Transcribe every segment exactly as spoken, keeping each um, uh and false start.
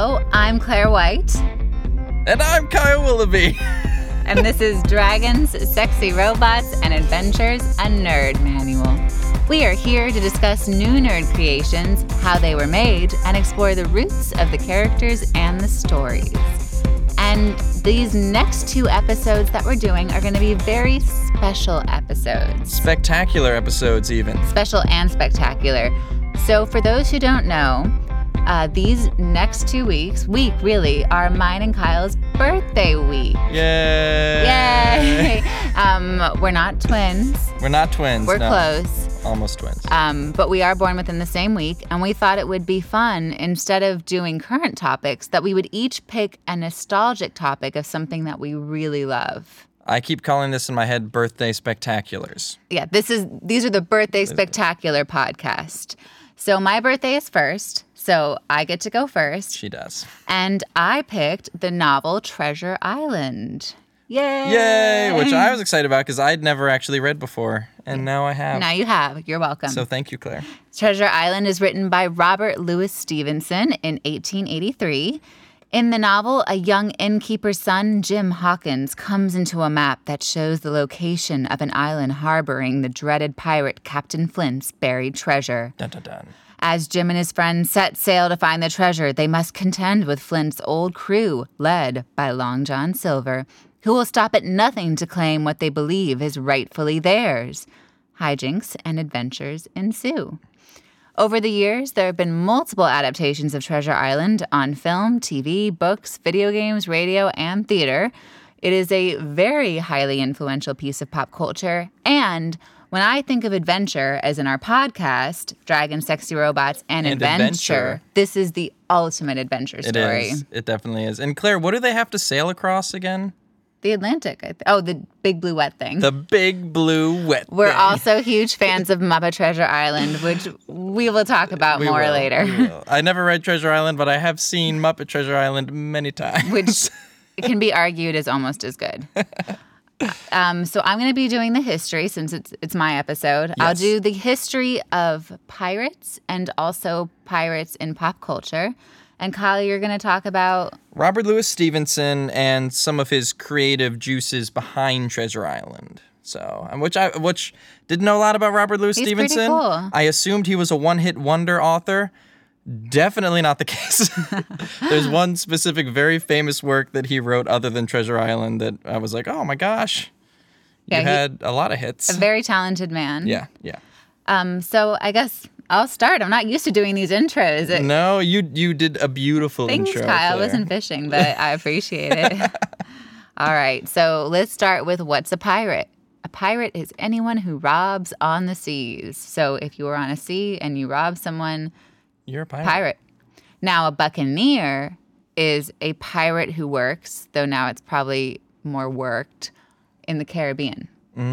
Hello, I'm Claire White. And I'm Kyle Willoughby. And this is Dragons, Sexy Robots, and Adventures, a Nerd Manual. We are here to discuss new nerd creations, how they were made, and explore the roots of the characters and the stories. And these next two episodes that we're doing are going to be very special episodes. Spectacular episodes, even. Special and spectacular. So for those who don't know, uh, these next two weeks, week really, are mine and Kyle's birthday week. Yay! Yay! um, we're not twins. We're not twins. We're no. close. Almost twins. Um, but we are born within the same week, and we thought it would be fun, instead of doing current topics, that we would each pick a nostalgic topic of something that we really love. I keep calling this in my head birthday spectaculars. Yeah, this is these are the birthday spectacular podcast. So my birthday is first, so I get to go first. She does. And I picked the novel Treasure Island. Yay! Yay! Which I was excited about because I'd never actually read before, and now I have. Now you have. You're welcome. So thank you, Claire. Treasure Island is written by Robert Louis Stevenson in eighteen eighty-three. In the novel, a young innkeeper's son, Jim Hawkins, comes into a map that shows the location of an island harboring the dreaded pirate Captain Flint's buried treasure. Dun dun dun. As Jim and his friends set sail to find the treasure, they must contend with Flint's old crew, led by Long John Silver, who will stop at nothing to claim what they believe is rightfully theirs. Hijinks and adventures ensue. Over the years, there have been multiple adaptations of Treasure Island on film, T V, books, video games, radio, and theater. It is a very highly influential piece of pop culture, and when I think of adventure, as in our podcast, Dragons, Sexy Robots, and, And adventure, adventure. this is the ultimate adventure It story. is. It definitely is. And Claire, what do they have to sail across again? The Atlantic. I th- oh, the big blue wet thing. The big blue wet We're thing. also huge fans of Muppet Treasure Island, which we will talk about We more will, later. we will. I never read Treasure Island, but I have seen Muppet Treasure Island many times. Which can be argued is almost as good. Um, so I'm going to be doing the history since it's it's my episode. I'll Yes. do the history of pirates and also pirates in pop culture. And Kyle, you're going to talk about... Robert Louis Stevenson and some of his creative juices behind Treasure Island. So, um, which I which didn't know a lot about Robert Louis He's pretty Stevenson. cool. I assumed he was a one-hit wonder author. Definitely not the case. There's one specific, very famous work that he wrote other than Treasure Island that I was like, oh my gosh, Yeah, you he- had a lot of hits. a very talented man. yeah, yeah. Um, so I guess I'll start. I'm not used to doing these intros. It, No, you you did a beautiful Thanks, intro, Kyle. I Claire. wasn't fishing, but I appreciate it. All right, so let's start with what's a pirate? A pirate is anyone who robs on the seas. So if you were on a sea and you rob someone, You're a pirate. pirate. Now, a buccaneer is a pirate who works, though now it's probably more worked, in the Caribbean.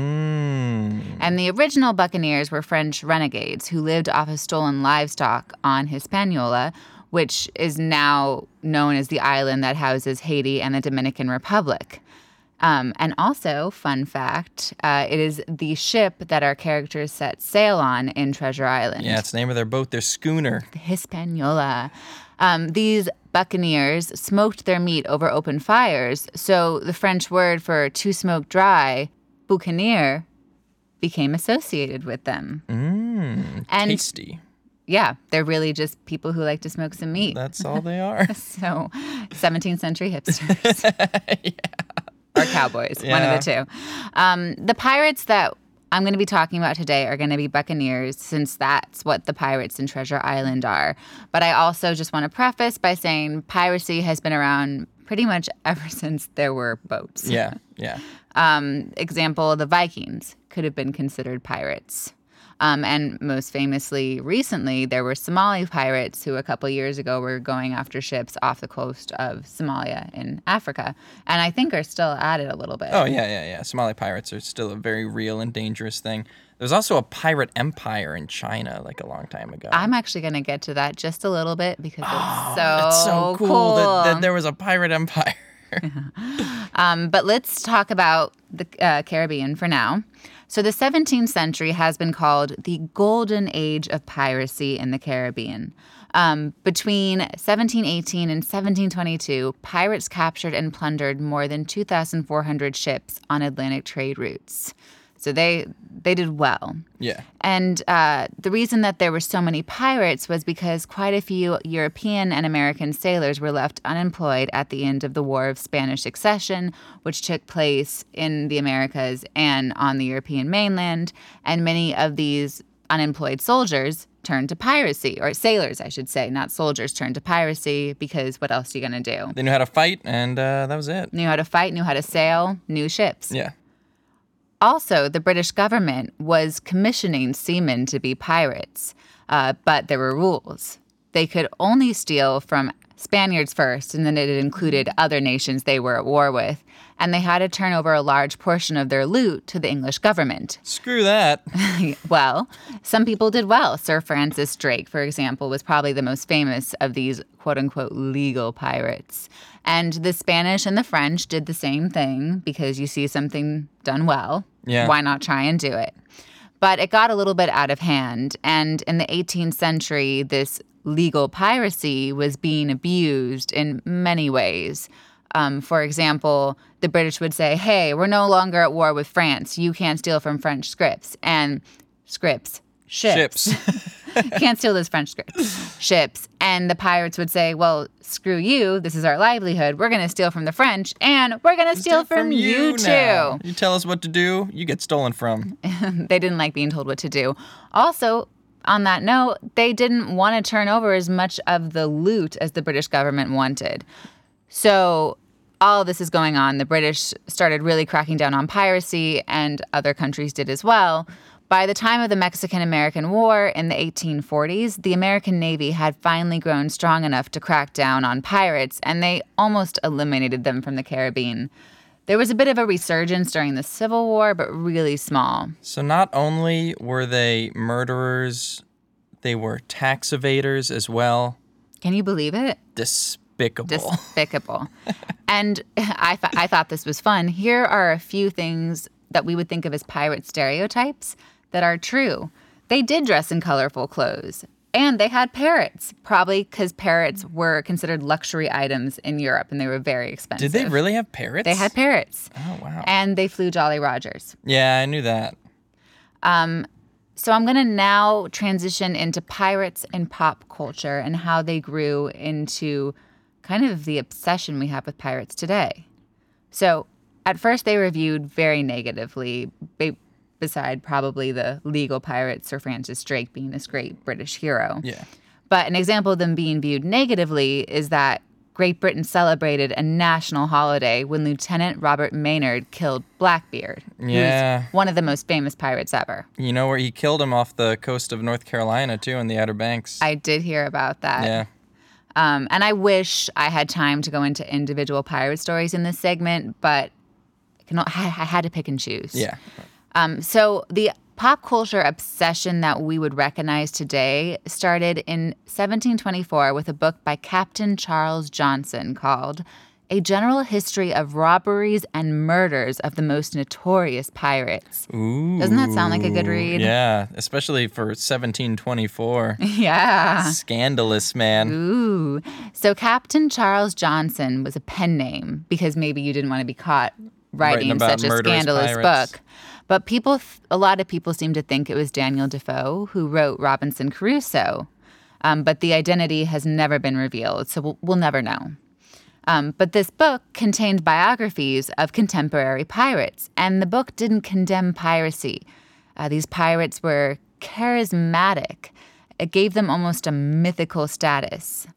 Mm. And the original buccaneers were French renegades who lived off of stolen livestock on Hispaniola, which is now known as the island that houses Haiti and the Dominican Republic. Um, and also, fun fact, uh, it is the ship that our characters set sail on in Treasure Island. Yeah, it's the name of their boat, their schooner. The Hispaniola. Um, these buccaneers smoked their meat over open fires, so the French word for to smoke dry, boucanier, became associated with them. Mmm, And- tasty. Yeah, they're really just people who like to smoke some meat. That's all they are. So, seventeenth century hipsters. Or cowboys, one Yeah. of the two. Um, the pirates that I'm going to be talking about today are going to be buccaneers, since that's what the pirates in Treasure Island are. But I also just want to preface by saying piracy has been around pretty much ever since there were boats. Yeah, yeah. Um, example, the Vikings could have been considered pirates. Um, and most famously, recently, there were Somali pirates who a couple years ago were going after ships off the coast of Somalia in Africa. And I think are still at it a little bit. Oh, yeah, yeah, yeah. Somali pirates are still a very real and dangerous thing. There's also a pirate empire in China, like a long time ago. I'm actually going to get to that just a little bit because it's so, It's so cool, cool. That, that there was a pirate empire. um, but let's talk about the uh, Caribbean for now. So the seventeenth century has been called the golden age of piracy in the Caribbean. Um, between seventeen eighteen and seventeen twenty-two, pirates captured and plundered more than two thousand four hundred ships on Atlantic trade routes. So they they did well. Yeah. And uh, the reason that there were so many pirates was because quite a few European and American sailors were left unemployed at the end of the War of Spanish Succession, which took place in the Americas and on the European mainland. And many of these unemployed soldiers turned to piracy, or sailors, I should say, not soldiers, turned to piracy because what else are you going to do? They knew how to fight, and uh, that was it. Knew how to fight, knew how to sail, new ships. Yeah. Also, the British government was commissioning seamen to be pirates, uh, but there were rules. They could only steal from Spaniards first, and then it included other nations they were at war with, and they had to turn over a large portion of their loot to the English government. Screw that. Well, some people did well. Sir Francis Drake, for example, was probably the most famous of these quote-unquote legal pirates. And the Spanish and the French did the same thing because you see something done well. Yeah. Why not try and do it? But it got a little bit out of hand. And in the eighteenth century, this legal piracy was being abused in many ways. Um, for example, the British would say, hey, we're no longer at war with France. You can't steal from French scripts. And scripts, ships. Ships. Can't steal those French scripts. Ships. And the pirates would say, well, screw you. This is our livelihood. We're going to steal from the French, and we're going to steal from, from you, you too. Now. You tell us what to do, you get stolen from. They didn't like being told what to do. Also, on that note, they didn't want to turn over as much of the loot as the British government wanted. So all of this is going on. The British started really cracking down on piracy, and other countries did as well. By the time of the Mexican-American War in the eighteen forties, the American Navy had finally grown strong enough to crack down on pirates, and they almost eliminated them from the Caribbean. There was a bit of a resurgence during the Civil War, but really small. So not only were they murderers, they were tax evaders as well. Can you believe it? Despicable. Despicable. And I, th- I thought this was fun. Here are a few things that we would think of as pirate stereotypes that are true. They did dress in colorful clothes, and they had parrots, probably because parrots were considered luxury items in Europe, and they were very expensive. Did they really have parrots? They had parrots. Oh, wow. And they flew Jolly Rogers. Yeah, I knew that. Um, so I'm going to now transition into pirates and pop culture and how they grew into kind of the obsession we have with pirates today. So at first, they were viewed very negatively, beside probably the legal pirate Sir Francis Drake being this great British hero. Yeah. But an example of them being viewed negatively is that Great Britain celebrated a national holiday when Lieutenant Robert Maynard killed Blackbeard, yeah. who's one of the most famous pirates ever. You know where he killed him? Off the coast of North Carolina, too, in the Outer Banks. I did hear about that. Yeah. Um, and I wish I had time to go into individual pirate stories in this segment, but I had to pick and choose. Yeah. Um, so the pop culture obsession that we would recognize today started in seventeen twenty-four with a book by Captain Charles Johnson called A General History of Robberies and Murders of the Most Notorious Pirates. Ooh. Doesn't that sound like a good read? Yeah, especially for seventeen twenty-four. Yeah. Scandalous, man. Ooh. So Captain Charles Johnson was a pen name because maybe you didn't want to be caught writing such a scandalous pirates. book. But people, a lot of people seem to think it was Daniel Defoe who wrote Robinson Crusoe. Um, but the identity has never been revealed, so we'll, we'll never know. Um, but this book contained biographies of contemporary pirates, and the book didn't condemn piracy. Uh, these pirates were charismatic. It gave them almost a mythical status.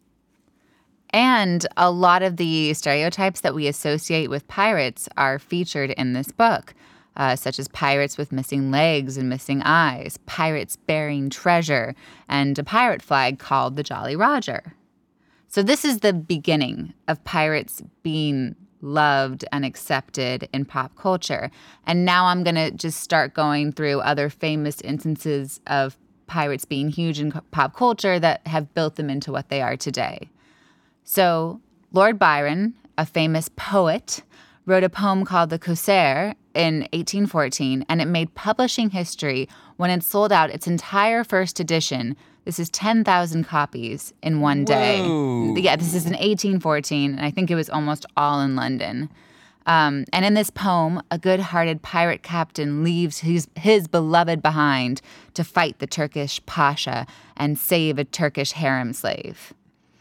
And a lot of the stereotypes that we associate with pirates are featured in this book, uh, such as pirates with missing legs and missing eyes, pirates bearing treasure, and a pirate flag called the Jolly Roger. So this is the beginning of pirates being loved and accepted in pop culture. And now I'm going to just start going through other famous instances of pirates being huge in pop culture that have built them into what they are today. So Lord Byron a famous poet, wrote a poem called The Corsair in eighteen fourteen, and it made publishing history when it sold out its entire first edition. This is ten thousand copies in one day. Whoa. Yeah, this is in eighteen fourteen, and I think it was almost all in London. Um, and in this poem, a good-hearted pirate captain leaves his, his beloved behind to fight the Turkish pasha and save a Turkish harem slave.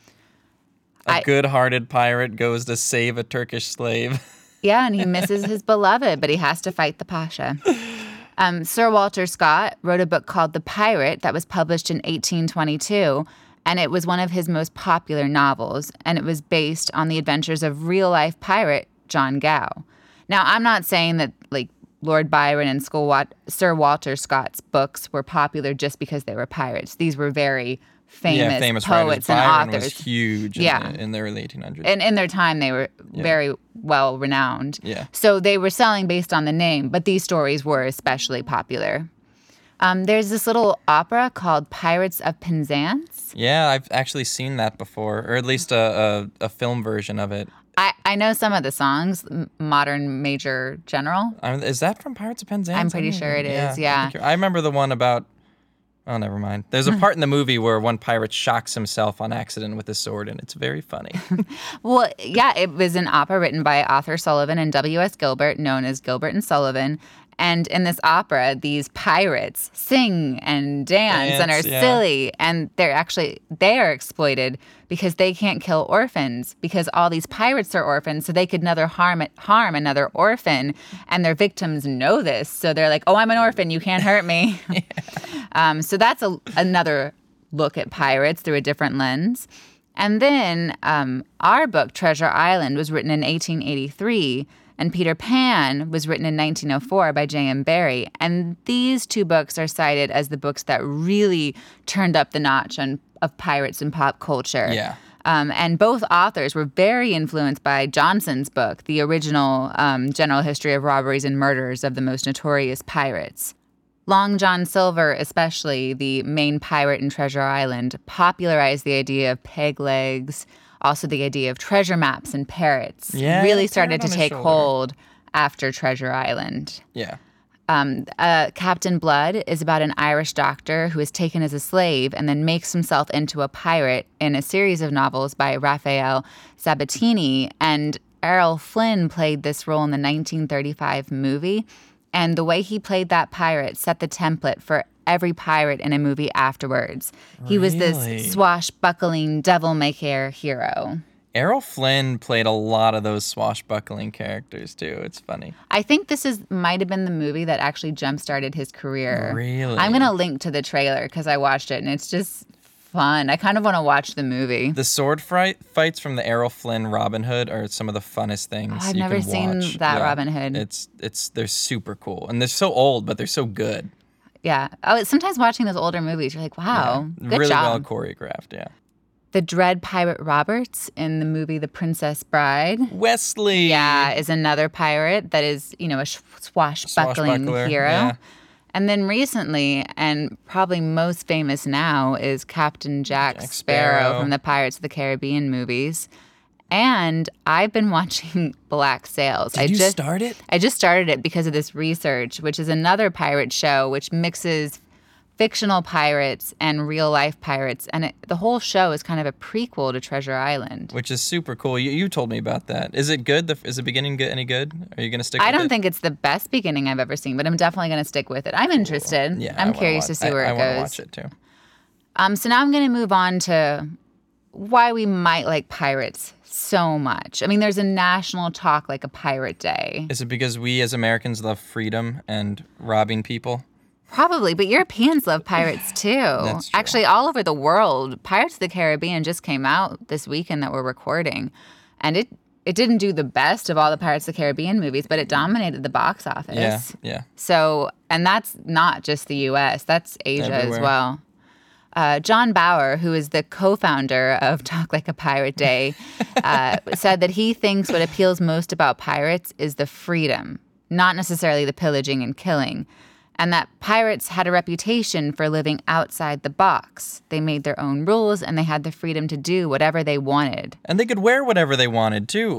A I- good-hearted pirate goes to save a Turkish slave. Yeah, and he misses his beloved, but he has to fight the pasha. Um, Sir Walter Scott wrote a book called The Pirate that was published in eighteen twenty-two, and it was one of his most popular novels, and it was based on the adventures of real-life pirate John Gow. Now, I'm not saying that, like, Lord Byron and Skull Wat- Sir Walter Scott's books were popular just because they were pirates. These were very famous, yeah, famous poets writers. Byron and authors. was huge in, Yeah. the, in the early eighteen hundreds. And in their time, they were very well renowned. Yeah. So they were selling based on the name, but these stories were especially popular. Um, there's this little opera called Pirates of Penzance. Yeah, I've actually seen that before, or at least a, a, a film version of it. I, I know some of the songs, M- Modern Major General. I mean, is that from Pirates of Penzance? I'm pretty I don't sure it even- is, yeah. I think you're- I remember the one about... Oh, never mind. There's a part in the movie where one pirate shocks himself on accident with a sword, and it's very funny. Well, yeah, it was an opera written by Arthur Sullivan and W S. Gilbert, known as Gilbert and Sullivan. And in this opera, these pirates sing and dance, and are Dance, yeah. silly, and they're actually they are exploited because they can't kill orphans because all these pirates are orphans, so they could never harm harm another orphan, and their victims know this, so they're like, "Oh, I'm an orphan, you can't hurt me." yeah. um, so that's a, another look at pirates through a different lens. And then um, our book, Treasure Island, was written in eighteen eighty-three. And Peter Pan was written in nineteen oh four by J M Barrie. And these two books are cited as the books that really turned up the notch on, of pirates in pop culture. Yeah. Um, and both authors were very influenced by Johnson's book, the original um, General History of Robberies and Murders of the Most Notorious Pirates. Long John Silver, especially the main pirate in Treasure Island, popularized the idea of peg legs, also the idea of treasure maps and parrots. Yeah, really parrot started to on his take shoulder. hold after Treasure Island. Yeah. Um, uh, Captain Blood is about an Irish doctor who is taken as a slave and then makes himself into a pirate in a series of novels by Raphael Sabatini. And Errol Flynn played this role in the nineteen thirty-five movie. And the way he played that pirate set the template for every pirate in a movie afterwards. He was Really? this swashbuckling, devil-may-care hero. Errol Flynn played a lot of those swashbuckling characters, too. It's funny. I think this is might have been the movie that actually jump-started his career. Really? I'm going to link to the trailer because I watched it, and it's just fun. I kind of want to watch the movie. The sword fight fights from the Errol Flynn Robin Hood are some of the funnest things Oh, I've you never can seen watch. that Yeah. Robin Hood. It's it's they're super cool, and they're so old, but they're so good. Yeah. Oh, sometimes watching those older movies, you're like, wow, Yeah. good really job. well choreographed. Yeah. The Dread Pirate Roberts in the movie The Princess Bride. Wesley. Yeah, is another pirate that is, you know, a sh- swashbuckling Swashbuckler, hero. yeah. And then recently, and probably most famous now, is Captain Jack, Jack Sparrow. Sparrow. From the Pirates of the Caribbean movies. And I've been watching Black Sails. Did I you just start it? I just started it because of this research, which is another pirate show which mixes fictional pirates and real life pirates, and it, the whole show is kind of a prequel to Treasure Island. Which is super cool. You, you told me about that. Is it good? The, is the beginning good, any good? Are you gonna stick? I with don't it? think it's the best beginning I've ever seen, but I'm definitely going to stick with it. I'm interested. Yeah, I I'm wanna curious watch- to see I- where I it wanna goes. watch it too. Um, so now I'm going to move on to why we might like pirates so much. I mean, there's a national Talk Like a Pirate Day. Is it because we as Americans love freedom and robbing people? Probably, but Europeans love pirates too. That's true. Actually, all over the world. Pirates of the Caribbean just came out this weekend that we're recording, and it it didn't do the best of all the Pirates of the Caribbean movies, but it dominated the box office. Yeah, yeah. So, and that's not just the U S, that's Asia as Everywhere. well. Uh, John Bauer, who is the co-founder of Talk Like a Pirate Day, uh, said that he thinks what appeals most about pirates is the freedom, not necessarily the pillaging and killing, and that pirates had a reputation for living outside the box. They made their own rules, and they had the freedom to do whatever they wanted. And they could wear whatever they wanted too.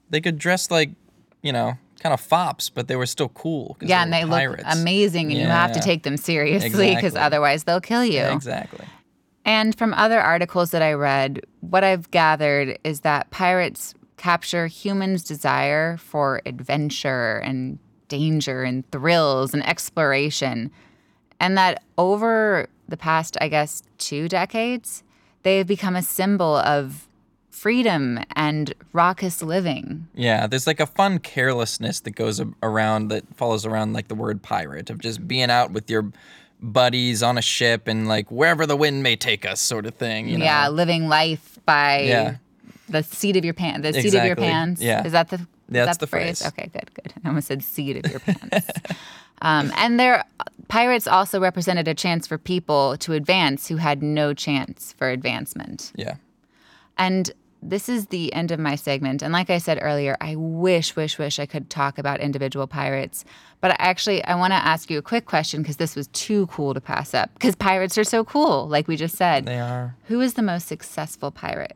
They could dress like, you know, kind of fops, but they were still cool. 'cause Yeah, they and were they pirates. look amazing, and you have to Yeah. take them seriously because Exactly. otherwise they'll kill you. Exactly. And from other articles that I read, what I've gathered is that pirates capture humans' desire for adventure and danger and thrills and exploration. And that over the past, I guess, two decades, they have become a symbol of freedom and raucous living. Yeah, there's like a fun carelessness that goes a- around, that follows around like the word pirate, of just being out with your buddies on a ship and like wherever the wind may take us sort of thing, you know? Yeah, living life by Yeah. the seat of your pants. The seat of your Exactly. pants. Yeah. Is that the, is That's that the, the phrase? phrase. Okay, good, good. I almost said seat of your pants. um, and their pirates also represented a chance for people to advance who had no chance for advancement. Yeah. And this is the end of my segment. And like I said earlier, I wish, wish, wish I could talk about individual pirates. But actually, I want to ask you a quick question because this was too cool to pass up. Because pirates are so cool, like we just said. They are. Who is the most successful pirate?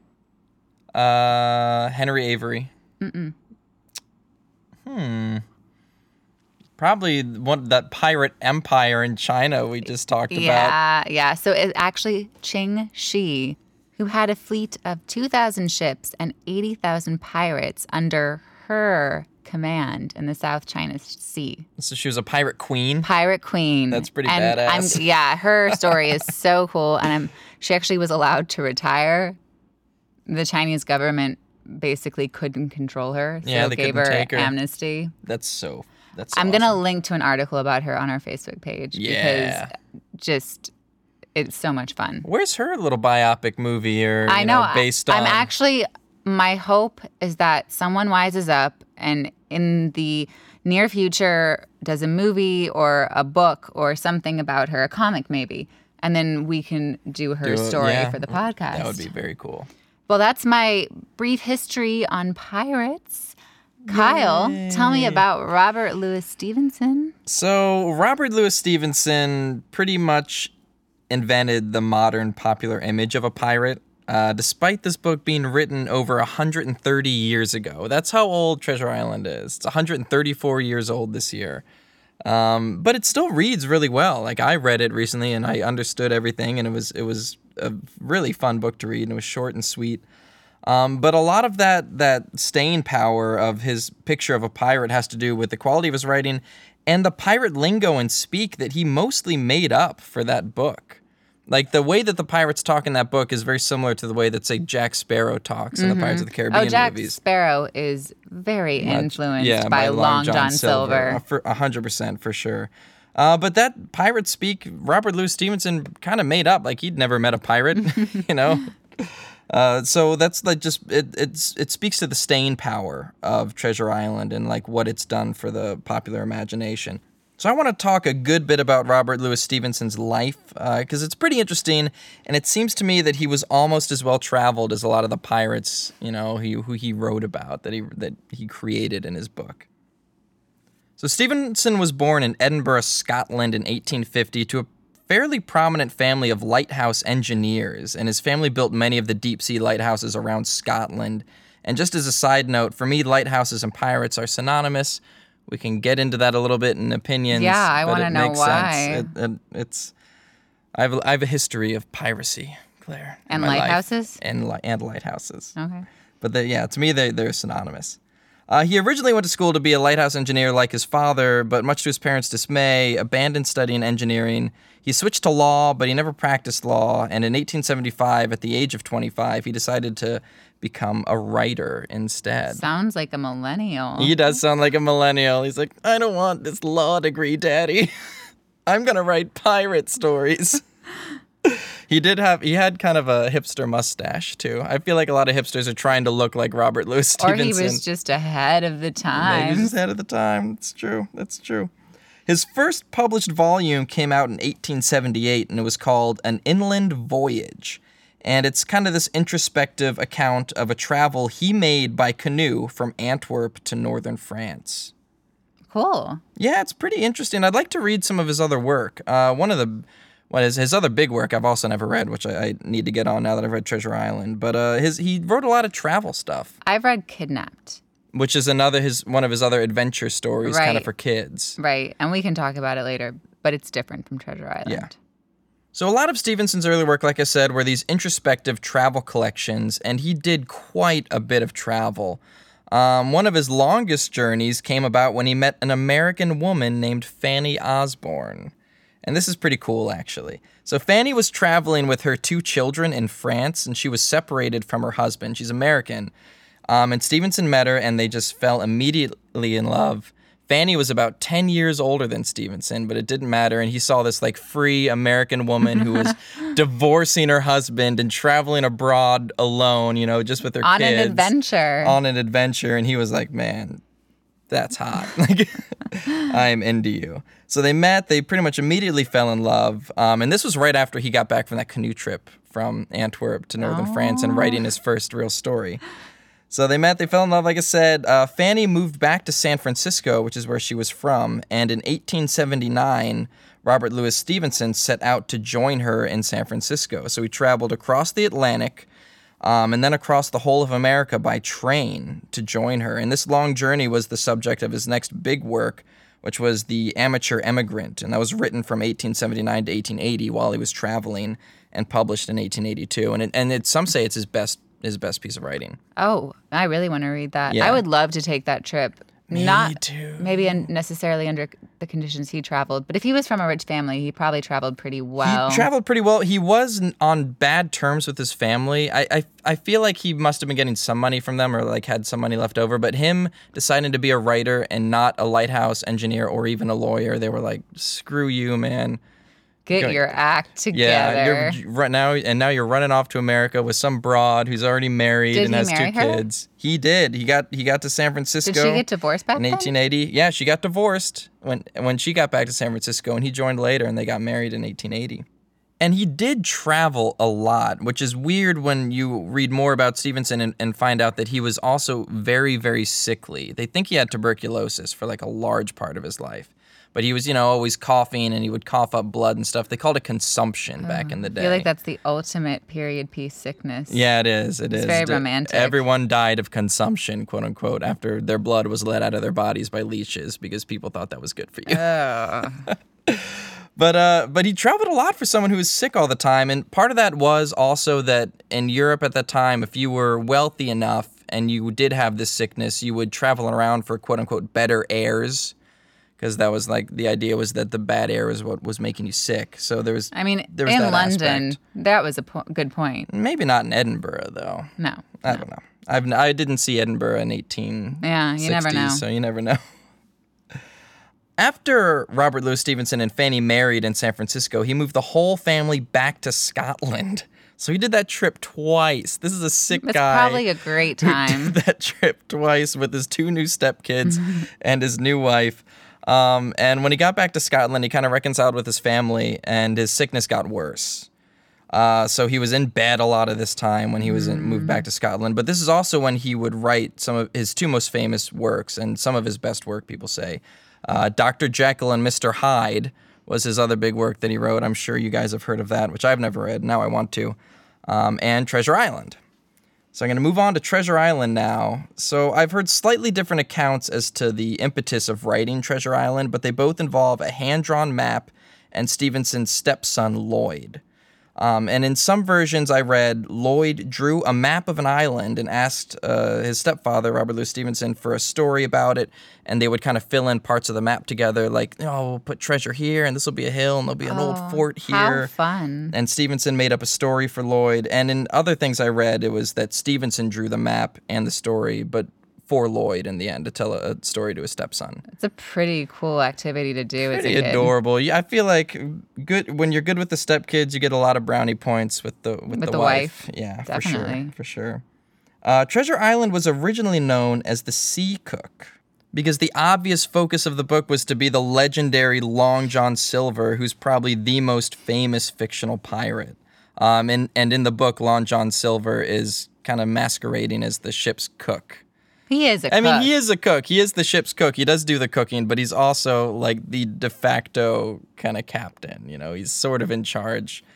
Uh, Henry Avery. Mm-mm. Hmm. Probably one that pirate empire in China we just talked about. Yeah, yeah. So it's actually Qing Shi, who had a fleet of two thousand ships and eighty thousand pirates under her command in the South China Sea. So she was a pirate queen. Pirate queen. That's pretty and badass. I'm, yeah, her story is so cool. And I'm, she actually was allowed to retire. The Chinese government basically couldn't control her, so Yeah, they gave couldn't her, take her. amnesty. That's so. That's. So I'm going to awesome. link to an article about her on our Facebook page Yeah. because just it's so much fun. Where's her little biopic movie or I you know. know, based I, on? I'm actually, my hope is that someone wises up and in the near future does a movie or a book or something about her, a comic maybe, and then we can do her Do it- story yeah. for the podcast. That would be very cool. Well, that's my brief history on pirates. Kyle, tell me about Robert Louis Stevenson. So Robert Louis Stevenson pretty much invented the modern popular image of a pirate, uh, despite this book being written over one hundred thirty years ago. That's how old Treasure Island is. It's one hundred thirty-four years old this year. Um, but it still reads really well. Like I read it recently and I understood everything, and it was it was a really fun book to read, and it was short and sweet. Um, but a lot of that that staying power of his picture of a pirate has to do with the quality of his writing and the pirate lingo and speak that he mostly made up for that book. Like the way that the pirates talk in that book is very similar to the way that, say, Jack Sparrow talks in the Pirates of the Caribbean Oh, Jack movies. Sparrow is very influenced Yeah, by, Long John, Silver. Uh, For a hundred percent for sure. Uh, but that pirate speak, Robert Louis Stevenson kind of made up. Like he'd never met a pirate, you know. Uh, so that's like just it. It's it speaks to the staying power of Treasure Island and like what it's done for the popular imagination. So I want to talk a good bit about Robert Louis Stevenson's life because uh, it's pretty interesting, and it seems to me that he was almost as well traveled as a lot of the pirates, you know, he, who he wrote about, that he that he created in his book. So Stevenson was born in Edinburgh, Scotland in eighteen fifty to a fairly prominent family of lighthouse engineers, and his family built many of the deep-sea lighthouses around Scotland. And just as a side note, for me, lighthouses and pirates are synonymous. We can get into that a little bit in opinions. Yeah, I but wanna it know makes why. sense. It, it, it's I have, a, I have a history of piracy, Claire. in And my life. lighthouses? And, li- and lighthouses. Okay. But they, yeah, to me, they, they're synonymous. Uh, he originally went to school to be a lighthouse engineer like his father, but much to his parents' dismay, abandoned studying engineering. He switched to law, but he never practiced law, and in eighteen seventy-five, at the age of twenty-five, he decided to become a writer instead. Sounds like a millennial. He does sound like a millennial. He's like, I don't want this law degree, Daddy. I'm going to write pirate stories. He did have, he had kind of a hipster mustache, too. I feel like a lot of hipsters are trying to look like Robert Louis Or Stevenson. he was just ahead of the Maybe times. he's ahead of the time. It's true. That's true. His first published volume came out in eighteen seventy-eight, and it was called An Inland Voyage. And it's kind of this introspective account of a travel he made by canoe from Antwerp to northern France. Cool. Yeah, it's pretty interesting. I'd like to read some of his other work. Uh, one of the, what is his other big work I've also never read, which I, I need to get on now that I've read Treasure Island. But uh, his he wrote a lot of travel stuff. I've read Kidnapped. which is another his one of his other adventure stories, kind of Right. for kids. Right. And we can talk about it later, but it's different from Treasure Island. Yeah. So a lot of Stevenson's early work, like I said, were these introspective travel collections, and he did quite a bit of travel. Um, one of his longest journeys came about when he met an American woman named Fanny Osborne. And this is pretty cool, actually. So Fanny was traveling with her two children in France, and she was separated from her husband. She's American. Um, and Stevenson met her, and they just fell immediately in love. Fanny was about ten years older than Stevenson, but it didn't matter. And he saw this like free American woman who was divorcing her husband and traveling abroad alone, you know, just with her On kids. an adventure. On an adventure. And he was like, man, that's hot. Like, I'm into you. So they met. They pretty much immediately fell in love. Um, and this was right after he got back from that canoe trip from Antwerp to northern Oh. France and writing his first real story. So they met, they fell in love, like I said. Uh, Fanny moved back to San Francisco, which is where she was from, and in eighteen seventy-nine, Robert Louis Stevenson set out to join her in San Francisco. So he traveled across the Atlantic um, and then across the whole of America by train to join her. And this long journey was the subject of his next big work, which was The Amateur Emigrant, and that was written from eighteen seventy-nine to eighteen eighty while he was traveling and published in eighteen eighty-two. And it, and it, some say it's his best his best piece of writing. Oh, I really want to read that. Yeah. I would love to take that trip. Me Not too. maybe un- necessarily under the conditions he traveled, but if he was from a rich family, he probably traveled pretty well. He traveled pretty well. He was n- on bad terms with his family. I, I I feel like he must have been getting some money from them or like had some money left over. But him deciding to be a writer and not a lighthouse engineer or even a lawyer, they were like, screw you, man. Get Go- your act together. Yeah, you're right now, and now you're running off to America with some broad who's already married Did and he has marry two her? kids. He did. He got he got to San Francisco. Did she get divorced back in then? eighteen eighty? Yeah, she got divorced when when she got back to San Francisco, and he joined later, and they got married in eighteen eighty. And he did travel a lot, which is weird when you read more about Stevenson and, and find out that he was also very, very sickly. They think he had tuberculosis for like a large part of his life. But he was, you know, always coughing, and he would cough up blood and stuff. They called it consumption back in the I day. feel like that's the ultimate period piece sickness. Yeah, it is. It It's is. very D- romantic. Everyone died of consumption, quote unquote, after their blood was let out of their bodies by leeches because people thought that was good for you. Ugh. But uh, but he traveled a lot for someone who was sick all the time, and part of that was also that in Europe at that time, if you were wealthy enough and you did have this sickness, you would travel around for quote unquote better airs, because that was like the idea was that the bad air was what was making you sick. So there was, I mean, there was in that London, aspect. that was a po- good point. Maybe not in Edinburgh though. No. I don't know. I've n- I didn't see Edinburgh in eighteen sixty, Yeah, you never know. so you never know. After Robert Louis Stevenson and Fanny married in San Francisco, he moved the whole family back to Scotland. So he did that trip twice. This is a sick It's guy. probably a great time. Did that trip twice with his two new stepkids and his new wife. Um, and when he got back to Scotland, he kind of reconciled with his family, and his sickness got worse. Uh, so he was in bed a lot of this time when he was in, moved back to Scotland. But this is also when he would write some of his two most famous works, and some of his best work, people say. Uh, Doctor Jekyll and Mister Hyde was his other big work that he wrote. I'm sure you guys have heard of that, which I've never read. Now I want to. Um, and Treasure Island. So I'm going to move on to Treasure Island now. So I've heard slightly different accounts as to the impetus of writing Treasure Island, but they both involve a hand-drawn map and Stevenson's stepson, Lloyd. Um, and in some versions I read, Lloyd drew a map of an island and asked uh, his stepfather, Robert Louis Stevenson, for a story about it, and they would kind of fill in parts of the map together, like, oh, we'll put treasure here, and this will be a hill, and there'll be an Oh, old fort How here. fun. And Stevenson made up a story for Lloyd. And in other things I read, it was that Stevenson drew the map and the story, but for Lloyd in the end to tell a, a story to his stepson. It's a pretty cool activity to do as a Pretty kid. adorable. Yeah, I feel like good when you're good with the stepkids, you get a lot of brownie points with the with, With the, the wife. wife. Yeah, for Definitely. sure, for sure. Uh, Treasure Island was originally known as the Sea Cook because the obvious focus of the book was to be the legendary Long John Silver, who's probably the most famous fictional pirate. Um, and and in the book, Long John Silver is kind of masquerading as the ship's cook. He is a I cook. mean, he is a cook. He is the ship's cook. He does do the cooking, but he's also like the de facto kind of captain. You know, he's sort of in charge.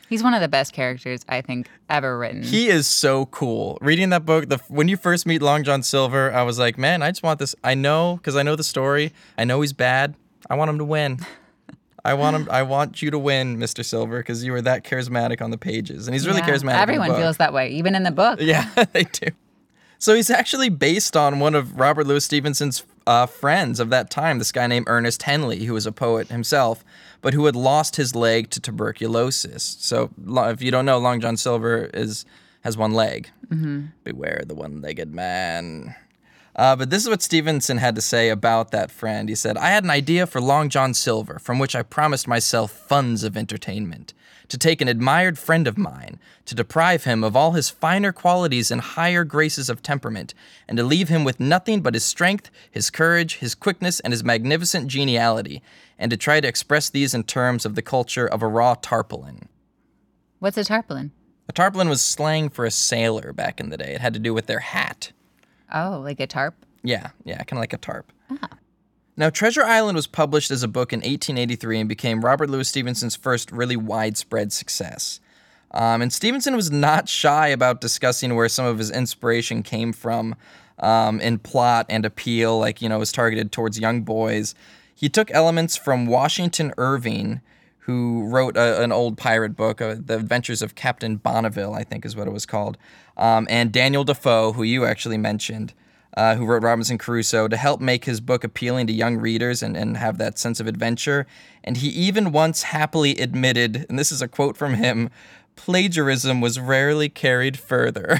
He's one of the best characters, I think, ever written. He is so cool. Reading that book, the when you first meet Long John Silver, I was like, man, I just want this. I know, because I know the story. I know he's bad. I want him to win. I want him. I want you to win, Mister Silver, because you were that charismatic on the pages, and he's really Yeah, charismatic. Everyone in the book. feels that way, even in the book. Yeah, they do. So he's actually based on one of Robert Louis Stevenson's uh, friends of that time, this guy named Ernest Henley, who was a poet himself, but who had lost his leg to tuberculosis. So if you don't know, Long John Silver is has one leg. Mm-hmm. Beware the one-legged man. Uh, but this is what Stevenson had to say about that friend. He said, I had an idea for Long John Silver, from which I promised myself funds of entertainment, to take an admired friend of mine, to deprive him of all his finer qualities and higher graces of temperament, and to leave him with nothing but his strength, his courage, his quickness, and his magnificent geniality, and to try to express these in terms of the culture of a raw tarpaulin. What's a tarpaulin? A tarpaulin was slang for a sailor back in the day. It had to do with their hat. Oh, like a tarp? Yeah, yeah, kind of like a tarp. Ah. Now, Treasure Island was published as a book in eighteen eighty-three and became Robert Louis Stevenson's first really widespread success. Um, and Stevenson was not shy about discussing where some of his inspiration came from um, in plot and appeal, like, you know, was targeted towards young boys. He took elements from Washington Irving, who wrote a, an old pirate book, uh, The Adventures of Captain Bonneville, I think is what it was called, um, and Daniel Defoe, who you actually mentioned, uh, who wrote Robinson Crusoe, to help make his book appealing to young readers and, and have that sense of adventure. And he even once happily admitted, and this is a quote from him, plagiarism was rarely carried further.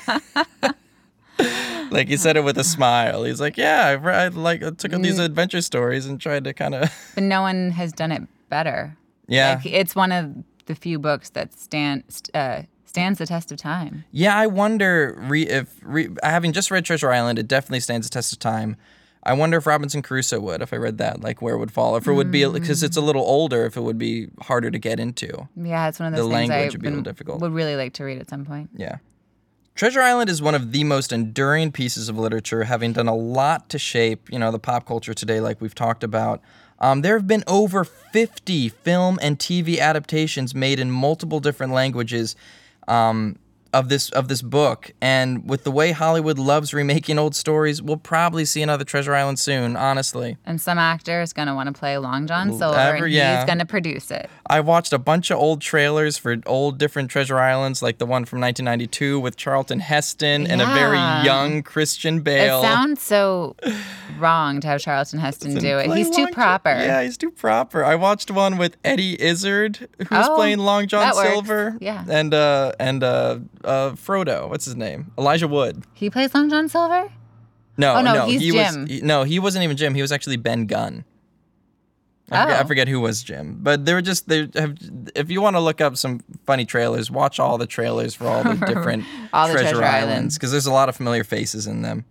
Like, he said it with a smile. He's like, yeah, I, I like I took these adventure stories and tried to kind of... But no one has done it better. Yeah. Like, it's one of the few books that stand, uh, stands the test of time. Yeah, I wonder re- if, re- having just read Treasure Island, it definitely stands the test of time. I wonder if Robinson Crusoe would, if I read that, like where it would fall. If it would be, because it's a little older, if it would be harder to get into. Yeah, it's one of those The things I language would be a little difficult. would really like to read at some point. Yeah. Treasure Island is one of the most enduring pieces of literature, having done a lot to shape, you know, the pop culture today, like we've talked about. Um, there have been over fifty film and T V adaptations made in multiple different languages um, of this of this book. And with the way Hollywood loves remaking old stories, we'll probably see another Treasure Island soon, honestly. And some actor is going to want to play Long John Silver, Ever, and yeah. he's going to produce it. I watched a bunch of old trailers for old different Treasure Islands, like the one from nineteen ninety-two with Charlton Heston and a very Yeah. young Christian Bale. It sounds so wrong to have Charlton Heston do it. Play He's too Long proper. John- Yeah, he's too proper. I watched one with Eddie Izzard, who's Oh, playing Long John that works. Silver. Yeah. And uh and uh uh Frodo, what's his name? Elijah Wood. He plays Long John Silver? No, Oh, no, no, he's he Jim. was he- no, he wasn't even Jim. He was actually Ben Gunn. I, forget, I Oh. forget who was Jim, but they were just they have. If you want to look up some funny trailers, watch all the trailers for all the different All the Treasure, Treasure Islands, Islands. because there's a lot of familiar faces in them.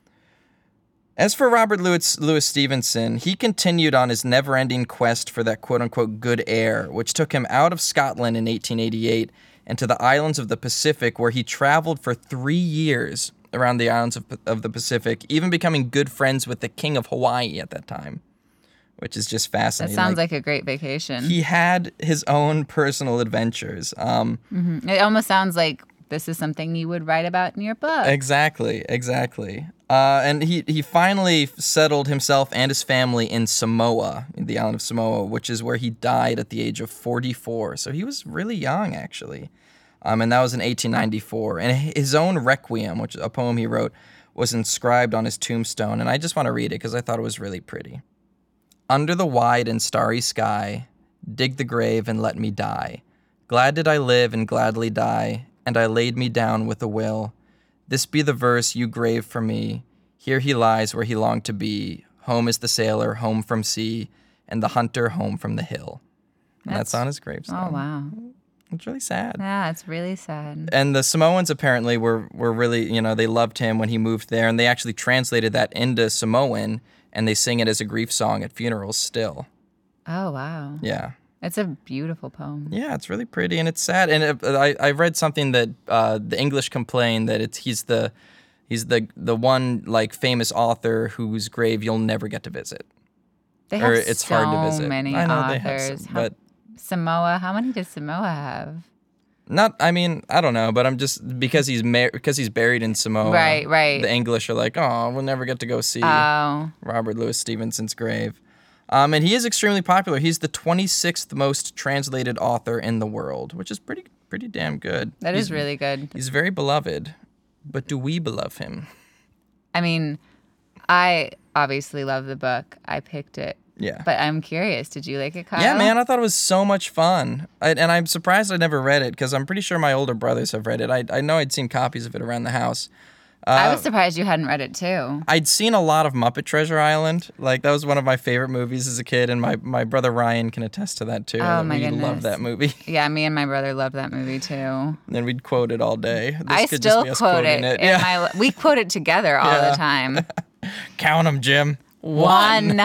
As for Robert Louis, Louis Stevenson, he continued on his never-ending quest for that quote-unquote good air, which took him out of Scotland in eighteen eighty-eight and to the islands of the Pacific, where he traveled for three years around the islands of, of the Pacific, even becoming good friends with the king of Hawaii at that time, which is just That fascinating. sounds like, a great vacation. He had his own personal adventures. Um, Mhm. It almost sounds like this is something you would write about in your book. Exactly, exactly. Uh, and he, he finally settled himself and his family in Samoa, in the island of Samoa, which is where he died at the age of forty-four. So he was really young, actually. Um, and that was in eighteen ninety-four. And his own Requiem, which is a poem he wrote, was inscribed on his tombstone. And I just want to read it because I thought it was really pretty. Under the wide and starry sky, dig the grave and let me die. Glad did I live and gladly die, and I laid me down with a will. This be the verse you grave for me. Here he lies where he longed to be. Home is the sailor, home from sea, and the hunter home from the hill. And that's, That's- on his gravestone. Oh, wow. It's really sad. Yeah, it's really sad. And the Samoans apparently were, were really, you know, they loved him when he moved there, and they actually translated that into Samoan, and they sing it as a grief song at funerals still. Oh, wow. Yeah. It's a beautiful poem. Yeah, it's really pretty and it's sad. And it, I I read something that uh, the English complain that it's he's the he's the the one like famous author whose grave you'll never get to visit. They have or it's so hard to visit. many I know authors. they have some, How- but Samoa. How many does Samoa have? Not, I mean, I don't know, but I'm just because he's mar- because he's buried in Samoa. Right, right. The English are like, oh, we'll never get to go see Oh. Robert Louis Stevenson's grave. Um, and he is extremely popular. He's the twenty-sixth most translated author in the world, which is pretty pretty damn good. That he's, is really good. He's very beloved, but do we beloved him? I mean, I obviously love the book. I picked it. Yeah. But I'm curious. Did you like it, Kyle? Yeah, man, I thought it was so much fun. I, and I'm surprised I never read it because I'm pretty sure my older brothers have read it. I, I know I'd seen copies of it around the house. Uh, I was surprised you hadn't read it, too. I'd seen a lot of Muppet Treasure Island. Like, that was one of my favorite movies as a kid, and my, my brother Ryan can attest to that, too. Oh, my we goodness. loved that movie. Yeah, me and my brother loved that movie, too. And then we'd quote it all day. This I could still just be us quote quoting it. it. Yeah. My, we quote it together all Yeah. the time. Count them, Jim. One.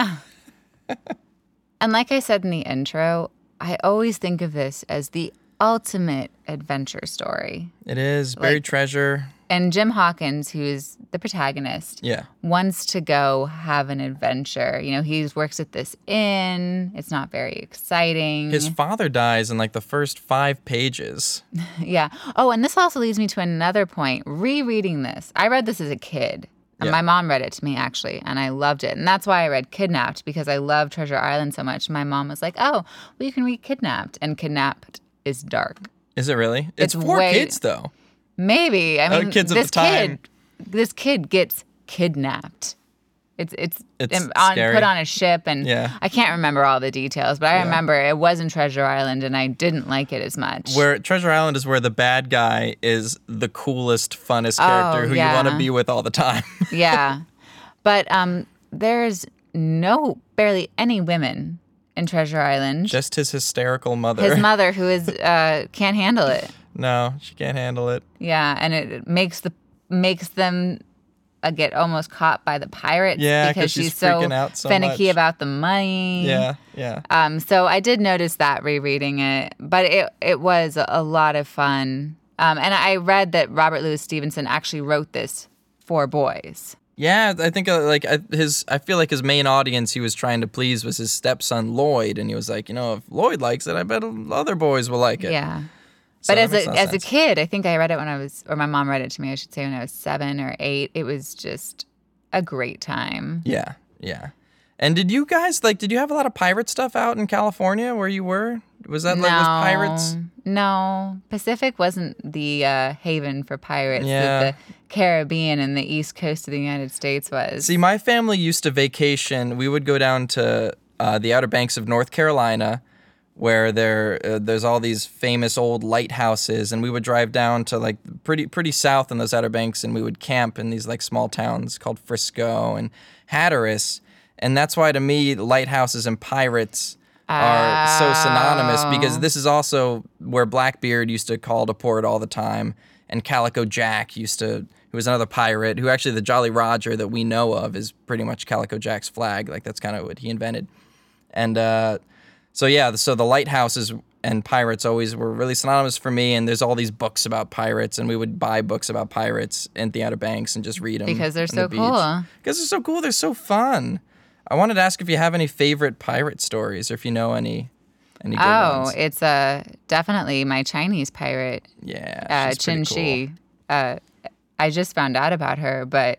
And like I said in the intro, I always think of this as the ultimate adventure story. It is. Buried Like- treasure. And Jim Hawkins, who's the protagonist, Yeah. wants to go have an adventure. You know, he works at this inn. It's not very exciting. His father dies in like the first five pages. Yeah. Oh, and this also leads me to another point. Rereading this, I read this as a kid. And Yeah. my mom read it to me, actually, and I loved it. And that's why I read Kidnapped, because I love Treasure Island so much. My mom was like, oh, well, you can read Kidnapped. And Kidnapped is dark. Is it really? It's, It's for way- kids, though. Maybe. I Oh, mean, kids at this the time. kid, this kid gets kidnapped. It's it's, It's im- on, scary. put on a ship, and Yeah. I can't remember all the details, but I Yeah. remember it was in Treasure Island, and I didn't like it as much. Where Treasure Island is where the bad guy is the coolest, funnest character Oh, who yeah. you want to be with all the time. Yeah, but um, there's no barely any women in Treasure Island. Just his hysterical mother. His mother, who is uh, can't handle it. No, she can't handle it. Yeah, and it it makes the makes them uh, get almost caught by the pirates. Yeah, 'cause because she's she's so freaking out so finicky much. about the money. Yeah, yeah. Um, so I did notice that rereading it, but it it was a lot of fun. Um, and I read that Robert Louis Stevenson actually wrote this for boys. Yeah, I think uh, like I, his. I feel like his main audience he was trying to please was his stepson Lloyd, and he was like, you know, if Lloyd likes it, I bet other boys will like it. Yeah. So But that as makes a a lot of as a sense. kid, I think I read it when I was, or my mom read it to me, I should say, when I was seven or eight. It was just a great time. Yeah, yeah. And did you guys like? Did you have a lot of pirate stuff out in California where you were? Was that like was pirates? No, Pacific wasn't the uh, haven for pirates Yeah. that the Caribbean and the East Coast of the United States was. See, my family used to vacation. We would go down to uh, the Outer Banks of North Carolina, where there uh, there's all these famous old lighthouses, and we would drive down to like pretty pretty south in those Outer Banks, and we would camp in these like small towns called Frisco and Hatteras, and that's why to me lighthouses and pirates are so synonymous because this is also where Blackbeard used to call to port all the time, and Calico Jack used to, who was another pirate, who actually the Jolly Roger that we know of is pretty much Calico Jack's flag, like that's kind of what he invented. And uh, so yeah, so the lighthouses and pirates always were really synonymous for me, and there's all these books about pirates, and we would buy books about pirates in the Outer Banks and just read them. Because they're on the so beach. cool. Because they're so cool, they're so fun. I wanted to ask if you have any favorite pirate stories, or if you know any, any good Oh, ones. it's uh, definitely my Chinese pirate, Yeah, uh, she's Chin pretty Shi. Uh, I just found out about her, but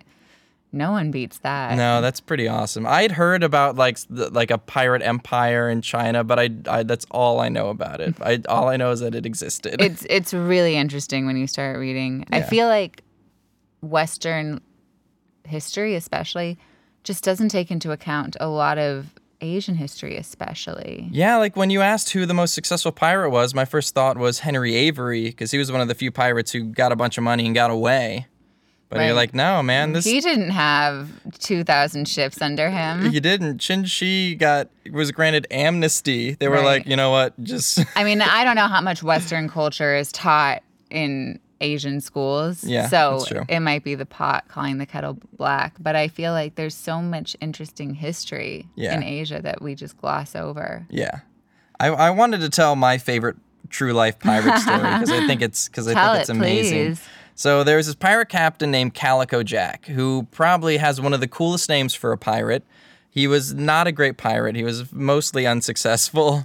no one beats that. cool. No, that's pretty awesome. I'd heard about like s- the, like a pirate empire in China, but I, I that's all I know about it. I all I know is that it existed. It's it's really interesting when you start reading. I Yeah. feel like Western history, especially, just doesn't take into account a lot of Asian history, especially. Yeah, like when you asked who the most successful pirate was, my first thought was Henry Avery, because he was one of the few pirates who got a bunch of money and got away. But you're Right. like, no, man, this He didn't have two thousand ships under him. you didn't. Chin Shi got was granted amnesty. They were Right. like, you know what, just I mean, I don't know how much Western culture is taught in Asian schools. Yeah, so that's true. it might be the pot calling the kettle black. But I feel like there's so much interesting history Yeah. in Asia that we just gloss over. yeah. I I wanted to tell my favorite true life pirate story because I think it's because I Tell think it's it, amazing. please. So there's this pirate captain named Calico Jack who probably has one of the coolest names for a pirate. He was not a great pirate. He was mostly unsuccessful,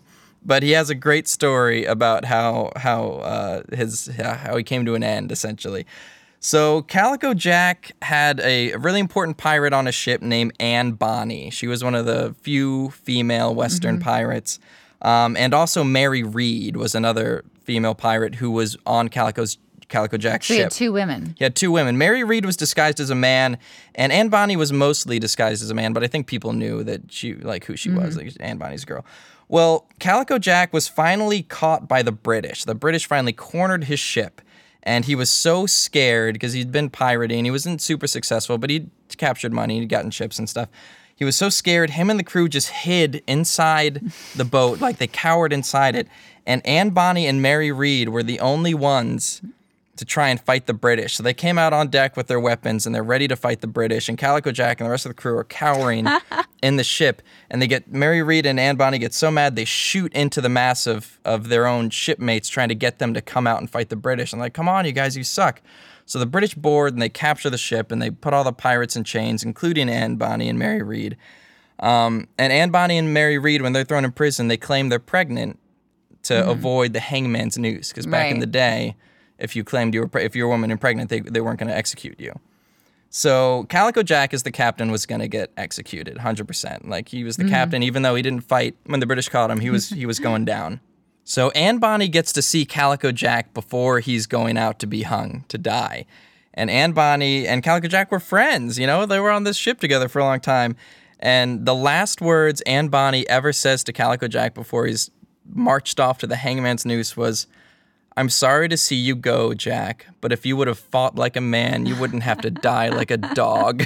but he has a great story about how how uh, his how he came to an end, essentially. So Calico Jack had a really important pirate on a ship named Anne Bonny. She was one of the few female Western mm-hmm. pirates. Um, and also Mary Read was another female pirate who was on Calico's Calico Jack's so ship. He had two women. He had two women. Mary Read was disguised as a man, and Anne Bonny was mostly disguised as a man, but I think people knew that she like who she mm-hmm. was, like Anne Bonny's girl. Well, Calico Jack was finally caught by the British. The British finally cornered his ship. And he was so scared because he'd been pirating. He wasn't super successful, but he'd captured money. He'd gotten ships and stuff. He was so scared. Him and the crew just hid inside the boat, like they cowered inside it. And Anne Bonny and Mary Read were the only ones to try and fight the British. So they came out on deck with their weapons, and they're ready to fight the British. And Calico Jack and the rest of the crew are cowering in the ship. And they get Mary Read and Anne Bonny get so mad they shoot into the mass of, of their own shipmates, trying to get them to come out and fight the British. And like, come on, you guys, you suck. So the British board, and they capture the ship, and they put all the pirates in chains, including Anne Bonny and Mary Read. Um, and Anne Bonny and Mary Read, when they're thrown in prison, they claim they're pregnant to mm. avoid the hangman's noose. Because back right. in the day, if you claimed you were pre- if you were a woman and pregnant, they they weren't going to execute you. So Calico Jack, as the captain, was going to get executed, one hundred percent. Like, he was the mm. captain, even though he didn't fight when the British caught him. He was he was going down. So Anne Bonny gets to see Calico Jack before he's going out to be hung, to die. And Anne Bonny and Calico Jack were friends, you know? They were on this ship together for a long time. And the last words Anne Bonny ever says to Calico Jack before he's marched off to the hangman's noose was, "I'm sorry to see you go, Jack, but if you would have fought like a man, you wouldn't have to die like a dog."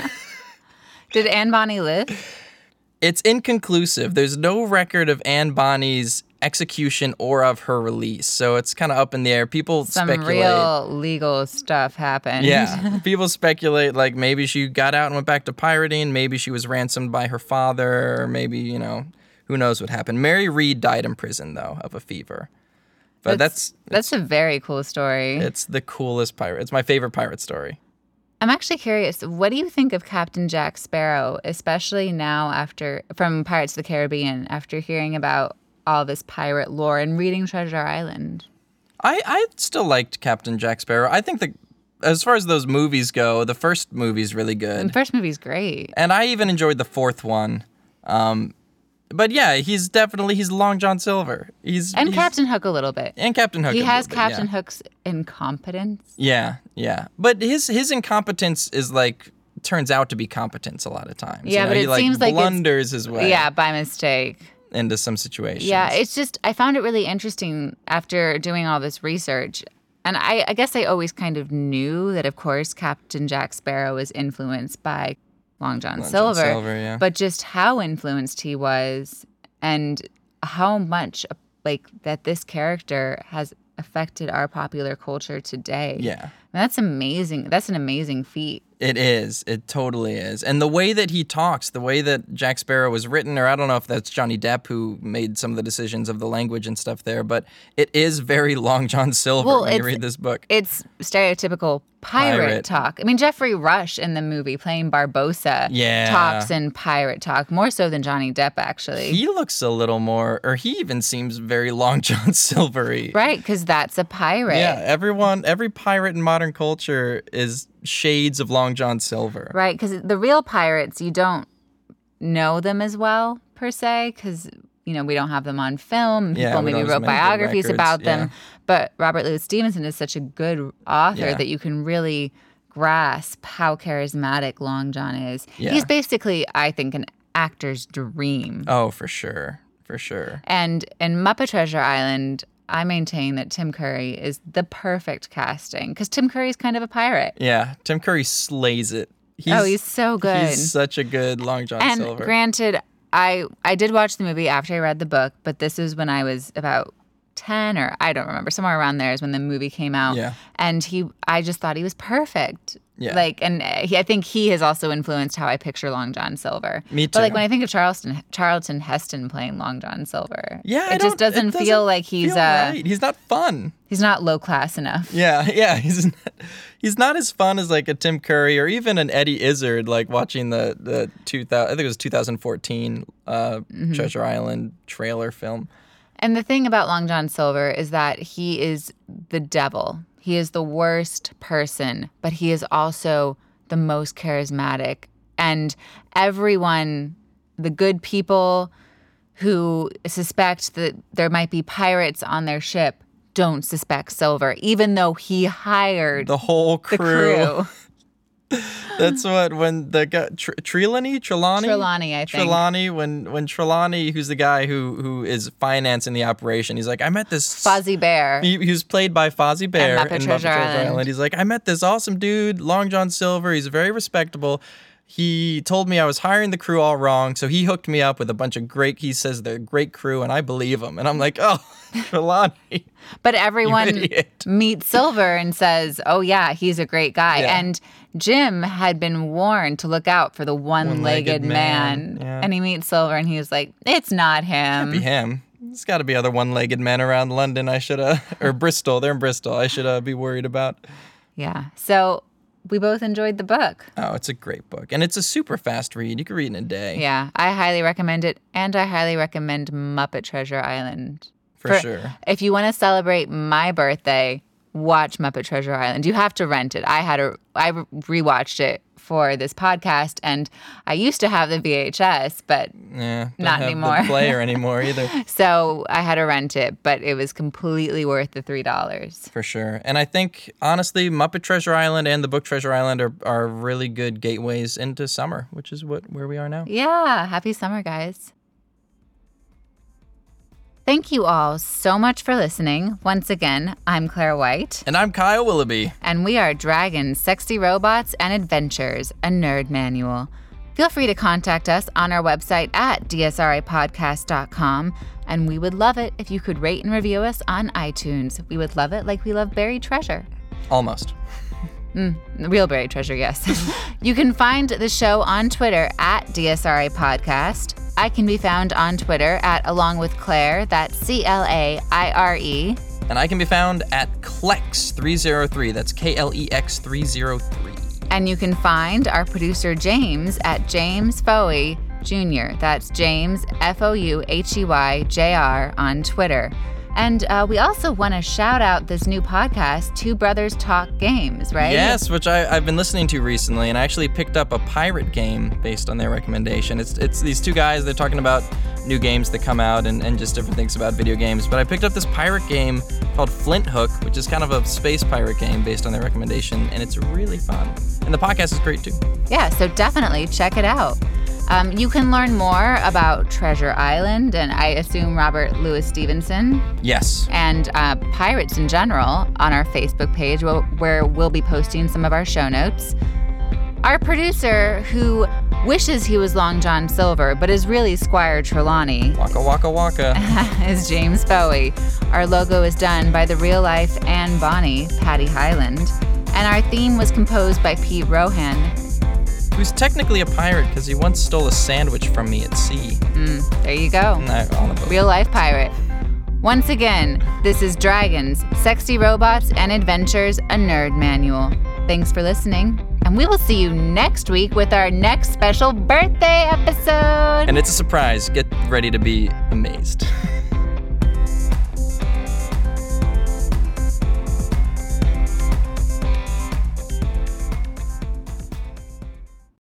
Did Anne Bonny live? It's inconclusive. There's no record of Anne Bonny's execution or of her release, so it's kind of up in the air. People Some speculate. real legal stuff happened. Yeah, people speculate like maybe she got out and went back to pirating, maybe she was ransomed by her father, or maybe, you know, who knows what happened. Mary Read died in prison, though, of a fever. But that's that's, that's a very cool story. It's the coolest pirate. It's my favorite pirate story. I'm actually curious. What do you think of Captain Jack Sparrow, especially now after from Pirates of the Caribbean, after hearing about all this pirate lore and reading Treasure Island? I, I still liked Captain Jack Sparrow. I think that as far as those movies go, the first movie's really good. The first movie's great. And I even enjoyed the fourth one. Um, But yeah, he's definitely, he's Long John Silver. He's And he's, Captain Hook a little bit. And Captain Hook He a has little Captain bit, yeah. Hook's incompetence. Yeah, yeah. But his his incompetence is like, turns out to be competence a lot of times. Yeah, you know? but it he, like, seems like blunders his way. Yeah, by mistake. Into some situations. Yeah, it's just, I found it really interesting after doing all this research. And I, I guess I always kind of knew that, of course, Captain Jack Sparrow was influenced by Long John Long Silver. John Silver, yeah. But just how influenced he was and how much, like, that this character has affected our popular culture today. Yeah. That's amazing. That's an amazing feat. It is. It totally is. And the way that he talks, the way that Jack Sparrow was written, or I don't know if that's Johnny Depp who made some of the decisions of the language and stuff there, but it is very Long John Silver well, when you read this book. It's stereotypical pirate, Pirate. talk. I mean, Jeffrey Rush in the movie playing Barbossa Yeah. talks in pirate talk, more so than Johnny Depp, actually. He looks a little more, or he even seems very Long John Silvery. Right, because that's a pirate. Yeah, everyone, every pirate in modern culture is shades of Long John Silver. Right, because the real pirates, you don't know them as well, per se, because, you know, we don't have them on film. People Yeah, we maybe don't have wrote as many good biographies records, about yeah. them. But Robert Louis Stevenson is such a good author Yeah. that you can really grasp how charismatic Long John is. Yeah. He's basically, I think, an actor's dream. Oh, for sure. For sure. And in Muppet Treasure Island, I maintain that Tim Curry is the perfect casting because Tim Curry is kind of a pirate. Yeah, Tim Curry slays it. He's, oh, he's so good. He's such a good Long John and Silver. granted, I I did watch the movie after I read the book, but this was when I was about ten or I don't remember, somewhere around there is when the movie came out. Yeah. And he, I just thought he was perfect. Yeah. Like, and he, I think he has also influenced how I picture Long John Silver. Me too. But like when I think of Charleston Charlton Heston playing Long John Silver, Yeah, I it just don't- it doesn't, doesn't feel like he's feel uh right. He's not fun. he's not low class enough. Yeah, yeah, he's not, he's not as fun as like a Tim Curry or even an Eddie Izzard. Like watching the the two thousand, I think it was two thousand fourteen uh, Mm-hmm. Treasure Island trailer film. And the thing about Long John Silver is that he is the devil. He is the worst person, but he is also the most charismatic. And everyone, the good people who suspect that there might be pirates on their ship, don't suspect Silver, even though he hired the whole crew. The crew. That's what when the guy Tr- Trelawney, Trelawney, Trelawney, I think. Trelawney, when when Trelawney, who's the guy who who is financing the operation, he's like, I met this Fozzie Bear. He, he was played by Fozzie Bear and Muppet in Treasure Muppet Treasure Island. Island. He's like, I met this awesome dude, Long John Silver. He's very respectable. He told me I was hiring the crew all wrong, so he hooked me up with a bunch of great. He says they're great crew, and I believe him. And I'm like, oh, Trelawney. But everyone meets Silver and says, oh, yeah, he's a great guy. Yeah. And Jim had been warned to look out for the one-legged, One-legged man. man. Yeah. And he meets Silver, and he was like, it's not him. Can't be him. There's got to be other one-legged men around London. I should uh, or Bristol. They're in Bristol. I should uh, be worried about. Yeah. So we both enjoyed the book. Oh, it's a great book. And it's a super fast read. You can read it in a day. Yeah. I highly recommend it. And I highly recommend Muppet Treasure Island. For, For sure. If you want to celebrate my birthday, watch Muppet Treasure Island. You have to rent it. I had a I rewatched it for this podcast, and I used to have the V H S, but yeah, don't not have anymore. The player anymore either. So I had to rent it, but it was completely worth the three dollars. For sure. And I think honestly, Muppet Treasure Island and the book Treasure Island are, are really good gateways into summer, which is what where we are now. Yeah, happy summer, guys. Thank you all so much for listening. Once again, I'm Claire White. And I'm Kyle Willoughby. And we are Dragons, Sexy Robots, and Adventures, a nerd manual. Feel free to contact us on our website at d s r a podcast dot com. And we would love it if you could rate and review us on iTunes. We would love it like we love buried treasure. Almost. Mm, real buried treasure, yes. You can find the show on Twitter at D S R A Podcast. I can be found on Twitter at Along with Claire, that's C L A I R E. And I can be found at Klex three oh three, that's K L E X three oh three. And you can find our producer James at James Foey Junior That's James, F O U H E Y J R on Twitter. And uh, we also want to shout out this new podcast, Two Brothers Talk Games, right? Yes, which I, I've been listening to recently, and I actually picked up a pirate game based on their recommendation. It's it's these two guys, they're talking about new games that come out and, and just different things about video games. But I picked up this pirate game called Flint Hook, which is kind of a space pirate game based on their recommendation, and it's really fun. And the podcast is great, too. Yeah, so definitely check it out. Um, you can learn more about Treasure Island and I assume Robert Louis Stevenson. Yes. And uh, pirates in general on our Facebook page where, where we'll be posting some of our show notes. Our producer, who wishes he was Long John Silver but is really Squire Trelawney, Waka waka waka, is James Foey. Our logo is done by the real life Anne Bonny, Patty Highland. And our theme was composed by Pete Rohan. Who's technically a pirate because he once stole a sandwich from me at sea. Mm, there you go. No, on a boat. Real life pirate. Once again, this is Dragons, Sexy Robots, and Adventures, a nerd manual. Thanks for listening, and we will see you next week with our next special birthday episode. And it's a surprise. Get ready to be amazed.